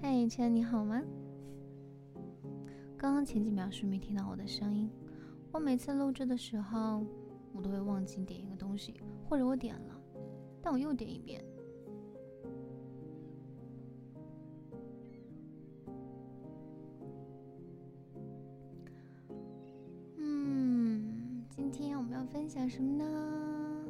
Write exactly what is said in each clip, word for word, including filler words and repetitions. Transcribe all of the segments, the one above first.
嗨，亲爱的你好吗？刚刚前几秒是没听到我的声音。我每次录制的时候，我都会忘记点一个东西，或者我点了，但我又点一遍。嗯，今天我们要分享什么呢？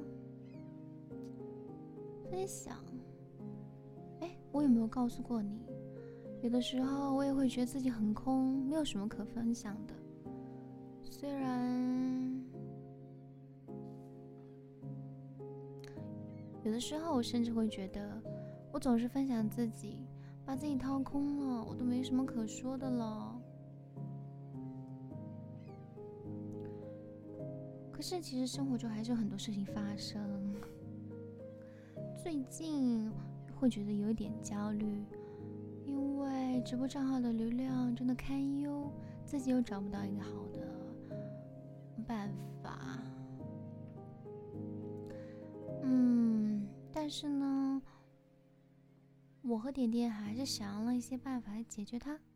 分享，哎，我有没有告诉过你？有的时候我也会觉得自己很空，没有什么可分享的。虽然有的时候我甚至会觉得，我总是分享自己，把自己掏空了，我都没什么可说的了。可是其实生活中还是有很多事情发生。最近会觉得有一点焦虑，因为直播账号的流量真的堪忧，自己又找不到一个好的办法。嗯，但是呢，我和点点还是想了一些办法来解决它。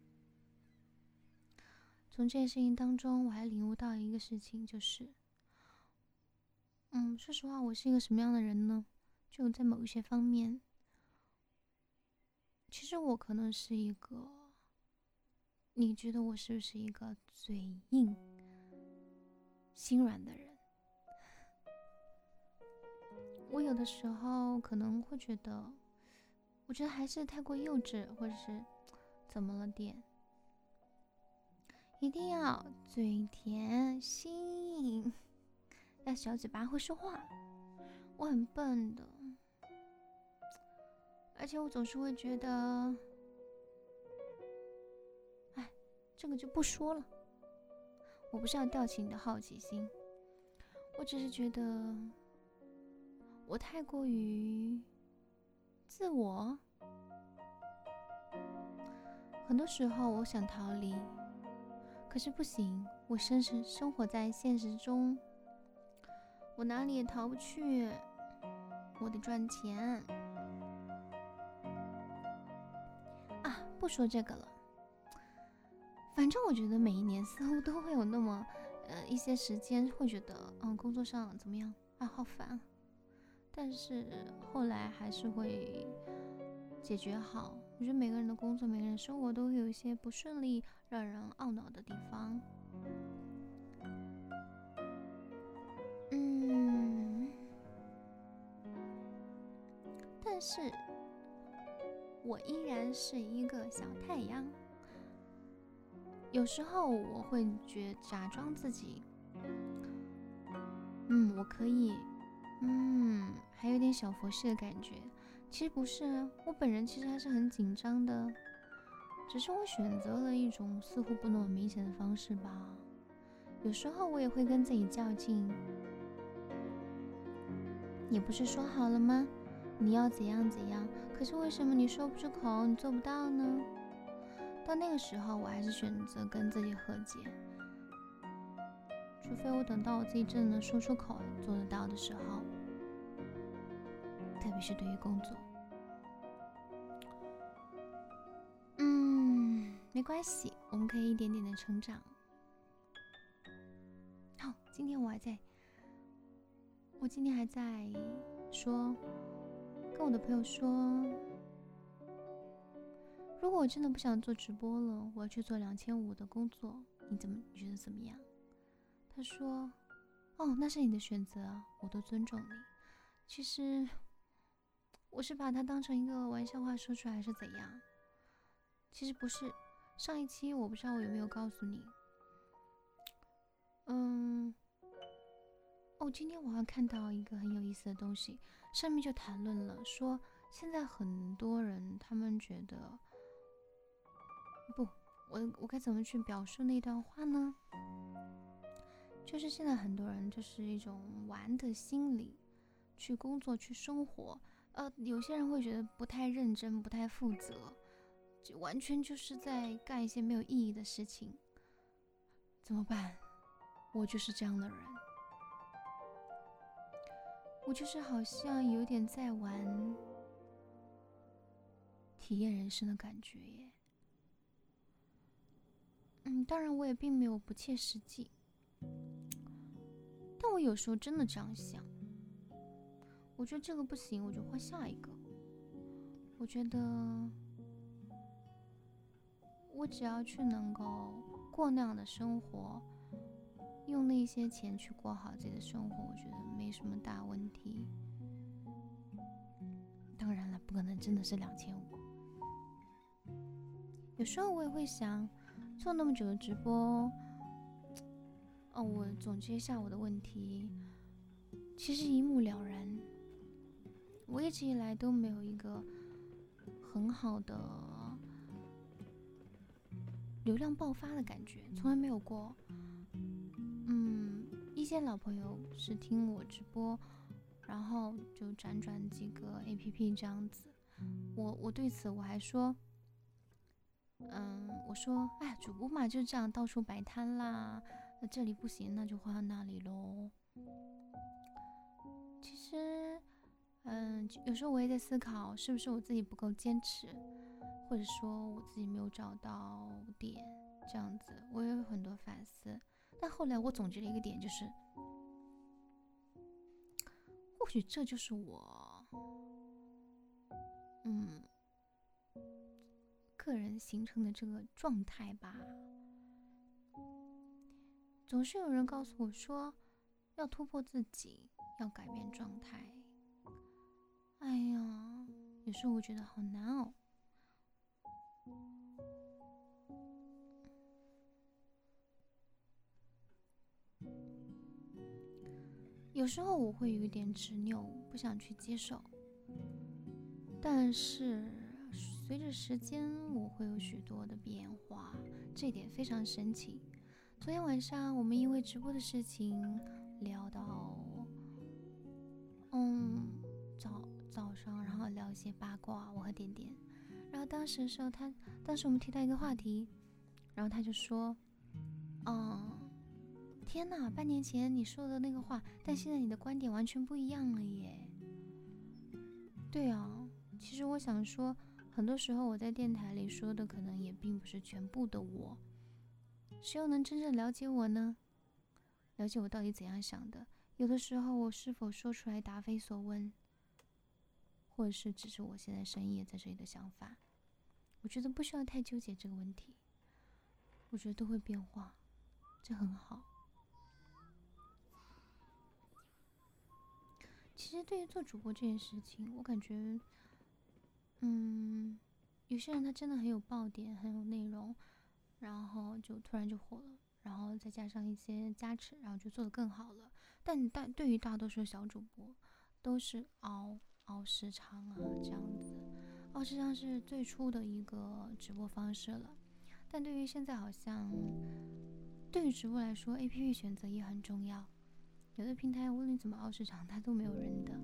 从这件事情当中，我还领悟到一个事情，就是嗯，说实话，我是一个什么样的人呢？就在某一些方面，其实我可能是一个，你觉得我是不是一个嘴硬、心软的人？我有的时候可能会觉得，我觉得还是太过幼稚，或者是怎么了点？一定要嘴甜心硬，要小嘴巴会说话。我很笨的，而且我总是会觉得，哎，这个就不说了。我不是要吊起你的好奇心，我只是觉得我太过于自我。很多时候我想逃离，可是不行，我生生生活在现实中，我哪里也逃不去，我得赚钱啊！不说这个了，反正我觉得每一年似乎都会有那么呃一些时间会觉得嗯工作上怎么样啊，好烦啊，但是后来还是会解决好。我觉得每个人的工作每个人的生活都会有一些不顺利让人懊恼的地方。嗯，但是我依然是一个小太阳。有时候我会觉假装自己嗯我可以嗯还有点小佛系的感觉，其实不是，我本人其实还是很紧张的，只是我选择了一种似乎不那么明显的方式吧。有时候我也会跟自己较劲，你不是说好了吗？你要怎样怎样，可是为什么你说不出口，你做不到呢？到那个时候，我还是选择跟自己和解，除非我等到我自己真的能说出口、做得到的时候，特别是对于工作。嗯，没关系，我们可以一点点的成长。好，今天我还在，我今天还在说，跟我的朋友说，如果我真的不想做直播了，我要去做两千五的工作，你怎么你觉得怎么样？他说，哦，那是你的选择，我都尊重你。其实我是把它当成一个玩笑话说出来，还是怎样？其实不是。上一期我不知道我有没有告诉你，嗯，哦，今天我好像看到一个很有意思的东西，上面就谈论了说，现在很多人他们觉得，不，我我该怎么去表述那段话呢？就是现在很多人就是一种玩的心理，去工作去生活，呃，有些人会觉得不太认真，不太负责，就完全就是在干一些没有意义的事情。怎么办？我就是这样的人，我就是好像有点在玩体验人生的感觉耶。嗯，当然我也并没有不切实际，但我有时候真的这样想，我觉得这个不行，我就换下一个。我觉得我只要去能够过那样的生活，用那些钱去过好自己的生活，我觉得没什么大问题。当然了，不可能真的是两千五。有时候我也会想，做那么久的直播，哦，我总结一下我的问题，其实一目了然。我一直以来都没有一个很好的流量爆发的感觉，从来没有过。嗯，一些老朋友是听我直播，然后就辗转几个 A P P 这样子。我我对此我还说，嗯，我说，哎，主播嘛就这样到处摆摊啦，那这里不行，那就换到那里咯。其实，嗯，有时候我也在思考，是不是我自己不够坚持，或者说我自己没有找到点，这样子，我也有很多反思。但后来我总结了一个点，就是或许这就是我，嗯，个人形成的这个状态吧。总是有人告诉我说，要突破自己，要改变状态。哎呀，有时候我觉得好难哦。有时候我会有一点执拗，不想去接受，但是随着时间我会有许多的变化，这一点非常神奇。昨天晚上我们因为直播的事情聊到嗯早早上，然后聊一些八卦，我和点点。然后当时的时候他当时我们提到一个话题，然后他就说，嗯天哪，半年前你说的那个话，但现在你的观点完全不一样了耶。对啊，其实我想说，很多时候我在电台里说的可能也并不是全部的我。谁又能真正了解我呢？了解我到底怎样想的？有的时候我是否说出来答非所问，或者是只是我现在深夜在这里的想法，我觉得不需要太纠结这个问题。我觉得都会变化，这很好。其实对于做主播这件事情，我感觉嗯有些人他真的很有爆点，很有内容，然后就突然就火了，然后再加上一些加持，然后就做得更好了。但大对于大多数小主播都是熬熬时长啊，这样子。熬时长是最初的一个直播方式了，但对于现在好像对于直播来说 A P P 选择也很重要。有的平台无论你怎么熬时长它都没有人的。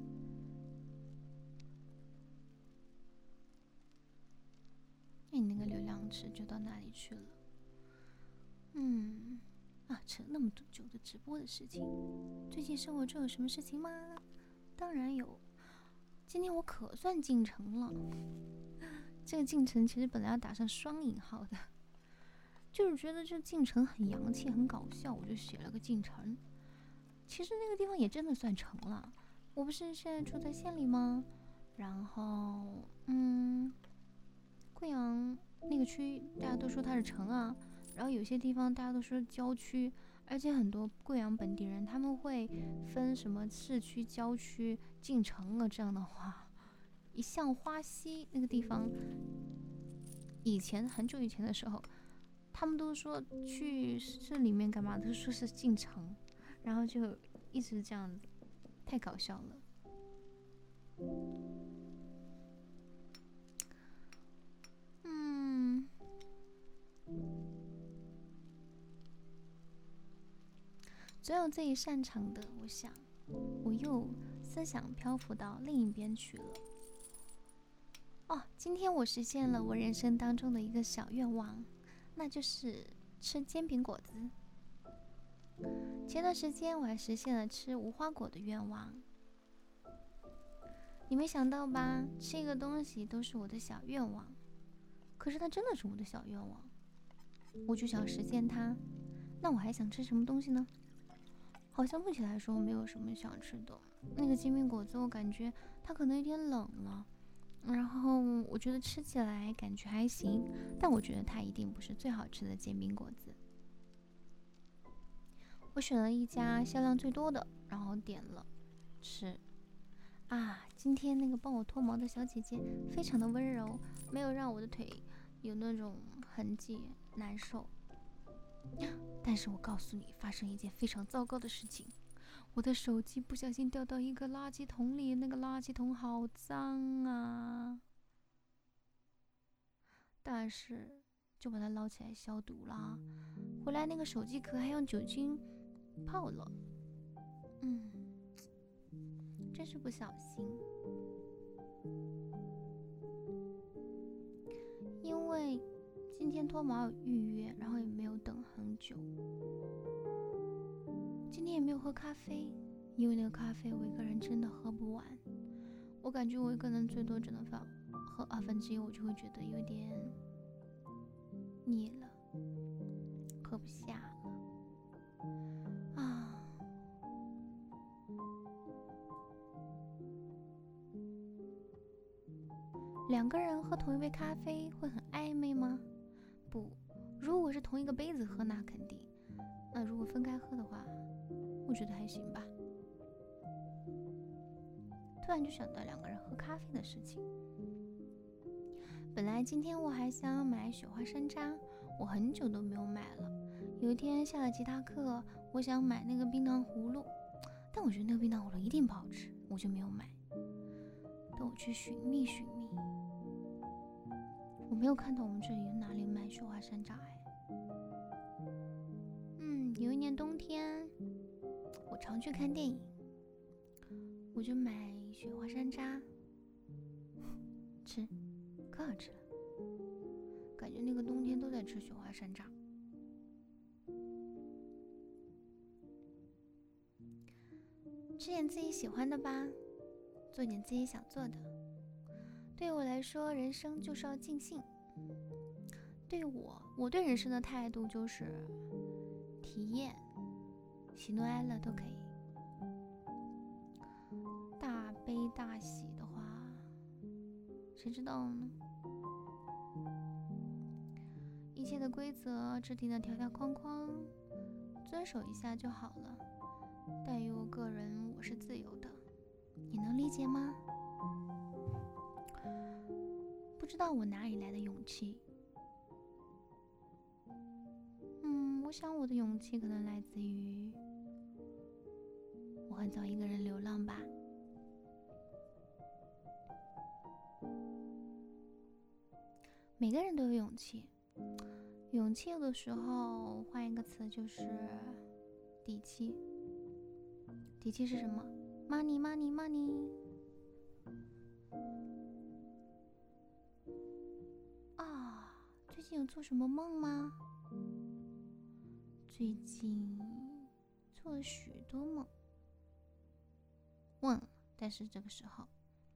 那你那个流量池就到哪里去了？嗯啊，扯那么久的直播的事情，最近生活中有什么事情吗？当然有，今天我可算进城了。这个进城其实本来要打上双引号的，就是觉得这进城很洋气很搞笑，我就写了个进城。其实那个地方也真的算城了，我不是现在住在县里吗？然后嗯贵阳那个区大家都说它是城啊，然后有些地方大家都说郊区，而且很多贵阳本地人他们会分什么市区郊区进城了这样的话。一向花溪那个地方，以前很久以前的时候他们都说去市里面干嘛，都说是进城，然后就一直这样子，太搞笑了。嗯，只有自己擅长的，我想我又思想漂浮到另一边去了。哦，今天我实现了我人生当中的一个小愿望，那就是吃煎饼果子。前段时间我还实现了吃无花果的愿望。你没想到吧？吃一个东西都是我的小愿望， 可是它真的是我的小愿望，我就想实现它。那我还想吃什么东西呢？好像目前来说没有什么想吃的。那个煎饼果子我感觉它可能有点冷了，然后我觉得吃起来感觉还行，但我觉得它一定不是最好吃的煎饼果子。我选了一家销量最多的，然后点了吃。啊，今天那个帮我脱毛的小姐姐非常的温柔，没有让我的腿有那种痕迹难受。但是我告诉你，发生一件非常糟糕的事情，我的手机不小心掉到一个垃圾桶里，那个垃圾桶好脏啊！但是就把它捞起来消毒啦，回来那个手机壳还用酒精泡了，嗯，真是不小心。因为今天脱毛有预约，然后也没有等很久。今天也没有喝咖啡，因为那个咖啡我一个人真的喝不完。我感觉我一个人最多只能放喝二分之一，我就会觉得有点腻了，喝不下了啊。两个人喝同一杯咖啡会很暧昧吗？不，如果是同一个杯子喝那肯定，那如果分开喝的话，我觉得还行吧。突然就想到两个人喝咖啡的事情。本来今天我还想买雪花山楂，我很久都没有买了。有一天下了吉他课，我想买那个冰糖葫芦，但我觉得那个冰糖葫芦一定不好吃，我就没有买。等我去寻觅寻觅，我没有看到我们这里有哪里卖雪花山楂哎。嗯，有一年冬天，我常去看电影，我就买雪花山楂吃，可好吃了，感觉那个冬天都在吃雪花山楂。吃点自己喜欢的吧，做点自己想做的。对我来说，人生就是要尽兴。对我，我对人生的态度就是体验，喜怒哀乐都可以。大悲大喜的话，谁知道呢？一切的规则制定的条条框框，遵守一下就好了。但于我个人，我是自由的，你能理解吗？不知道我哪里来的勇气。嗯，我想我的勇气可能来自于我很早一个人流浪吧。每个人都有勇气，勇气有的时候换一个词就是底气。底气是什么？ money money money。 啊，最近有做什么梦吗？最近做了许多梦，忘了，但是这个时候，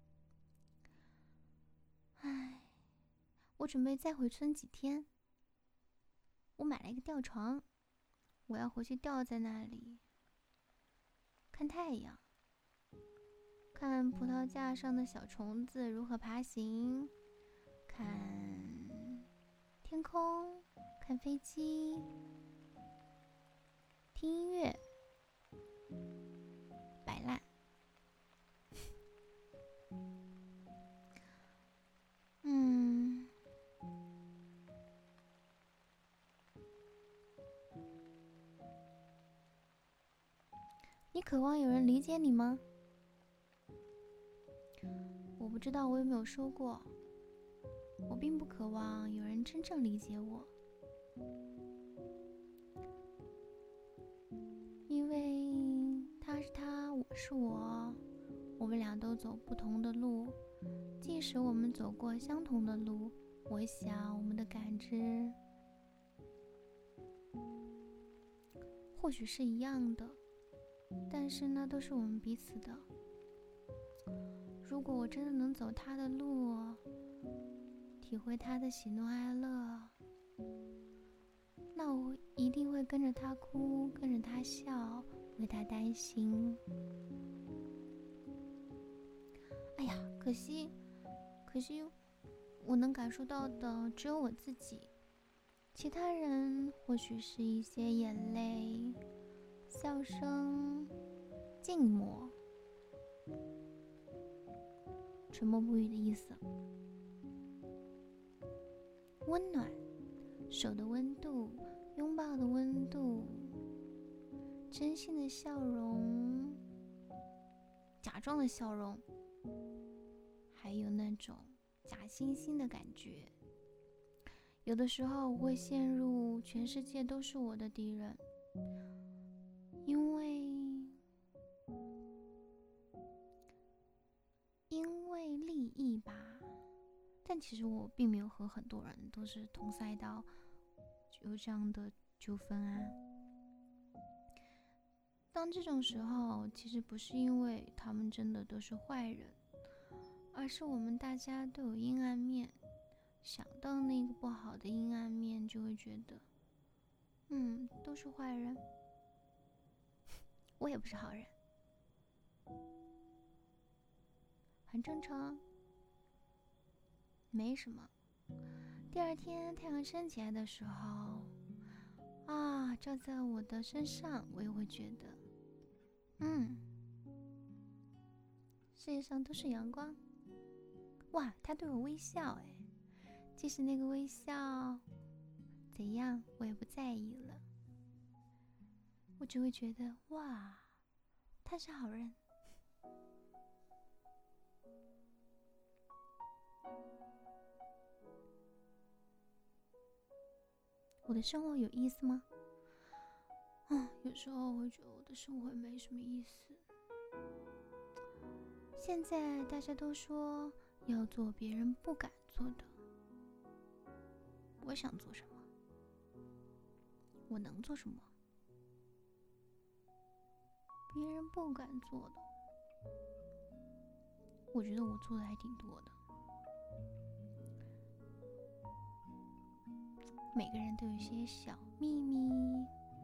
唉，我准备再回村几天。我买了一个吊床，我要回去吊在那里，看太阳，看葡萄架上的小虫子如何爬行，看天空，看飞机，听音乐，摆烂。嗯，你渴望有人理解你吗？我不知道我有没有说过，我并不渴望有人真正理解我，因为他是他，我是我，我们俩都走不同的路，即使我们走过相同的路，我想我们的感知或许是一样的，但是呢，都是我们彼此的。如果我真的能走他的路， 体会他的喜怒哀乐，那我一定会跟着他哭，跟着他笑，为他担心。哎呀，可惜可惜我能感受到的只有我自己，其他人或许是一些眼泪、笑声、静默、沉默不语的意思。温暖，手的温度，拥抱的温度，真心的笑容，假装的笑容，还有那种假惺惺的感觉。有的时候我会陷入全世界都是我的敌人，因为因为利益吧。但其实我并没有和很多人都是同赛道有这样的纠纷啊。当这种时候，其实不是因为他们真的都是坏人，而是我们大家都有阴暗面，想到那个不好的阴暗面，就会觉得，嗯，都是坏人，我也不是好人，很正常，没什么。第二天太阳升起来的时候，啊，照在我的身上，我也会觉得，嗯，世界上都是阳光。哇，他对我微笑，哎，即使那个微笑怎样，我也不在意了，我只会觉得，哇，他是好人。我的生活有意思吗？啊，有时候我会觉得我的生活没什么意思。现在大家都说要做别人不敢做的，我想做什么？我能做什么？别人不敢做的，我觉得我做的还挺多的。每个人都有一些小秘密。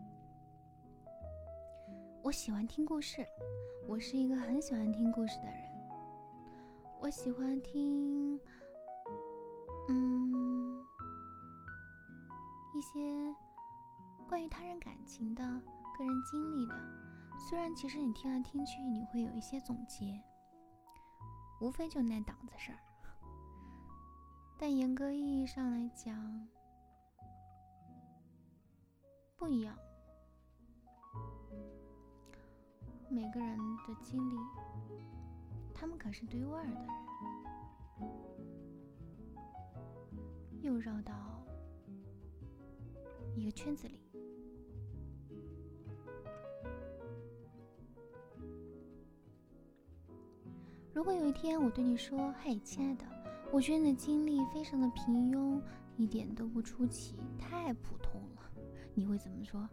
我喜欢听故事，我是一个很喜欢听故事的人。我喜欢听，嗯，一些关于他人感情的、个人经历的。虽然其实你听来听去，你会有一些总结，无非就那档子事儿。但严格意义上来讲，不一样。每个人的经历，他们可是对味儿的人。又绕到一个圈子里。如果有一天我对你说，嘿，亲爱的，我觉得你的经历非常的平庸，一点都不出奇，太普通了，你会怎么说？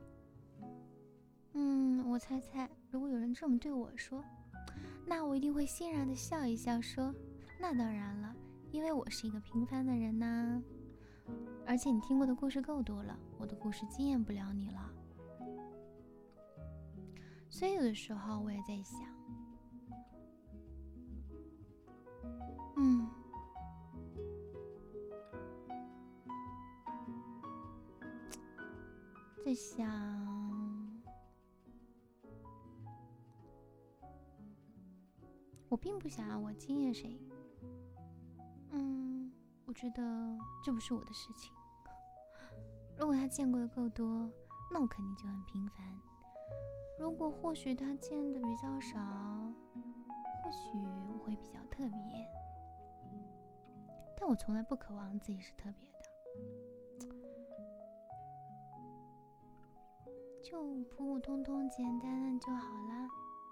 嗯，我猜猜，如果有人这么对我说，那我一定会欣然的笑一笑，说，那当然了，因为我是一个平凡的人呐。而且你听过的故事够多了，我的故事惊艳不了你了。所以有的时候我也在想，嗯，在想，我并不想让我惊艳谁，嗯，我觉得这不是我的事情。如果他见过的够多，那我肯定就很平凡。如果或许他见的比较少，或许我会比较特别。但我从来不渴望自己是特别的，就普普通通简单的就好啦。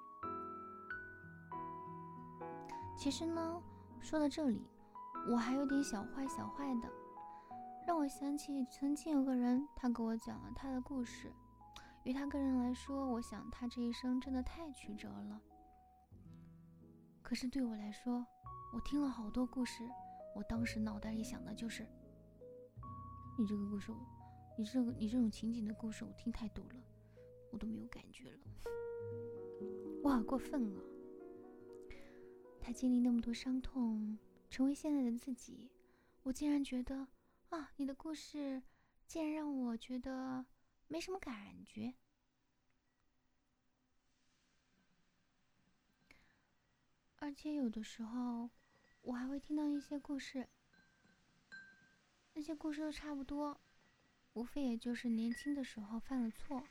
其实呢，说到这里，我还有点小坏小坏的，让我想起曾经有个人，他给我讲了他的故事。于他个人来说，我想他这一生真的太曲折了。可是对我来说，我听了好多故事， 我当时脑袋里想的就是，你这个故事，你这个你这种情景的故事我听太多了，我都没有感觉了。我好过分啊！他经历那么多伤痛，成为现在的自己，我竟然觉得啊，你的故事竟然让我觉得没什么感觉。而且有的时候我还会听到一些故事，那些故事都差不多，无非也就是年轻的时候犯了错，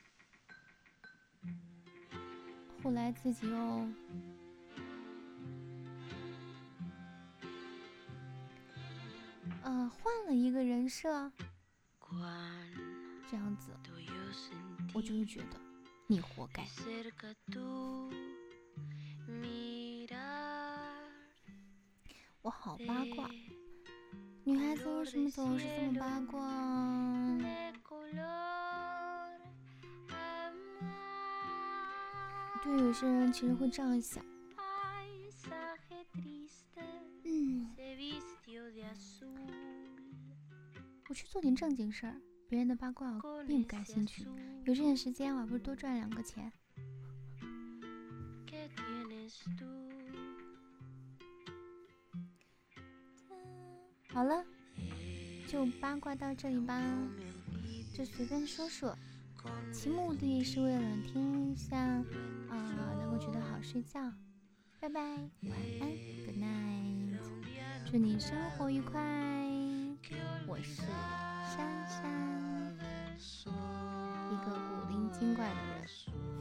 后来自己又呃换了一个人设，这样子我就会觉得你活该。我好八卦，女孩子为什么总是这么八卦？对，有些人其实会这样想。嗯，我去做点正经事儿，别人的八卦我并不感兴趣。有这点时间，我还不如多赚两个钱。好了，就八卦到这里吧，就随便说说，其目的是为了听一下啊、呃，能够觉得好睡觉。拜拜，晚安 ，Good night，祝你生活愉快。我是珊珊，一个古灵精怪的人。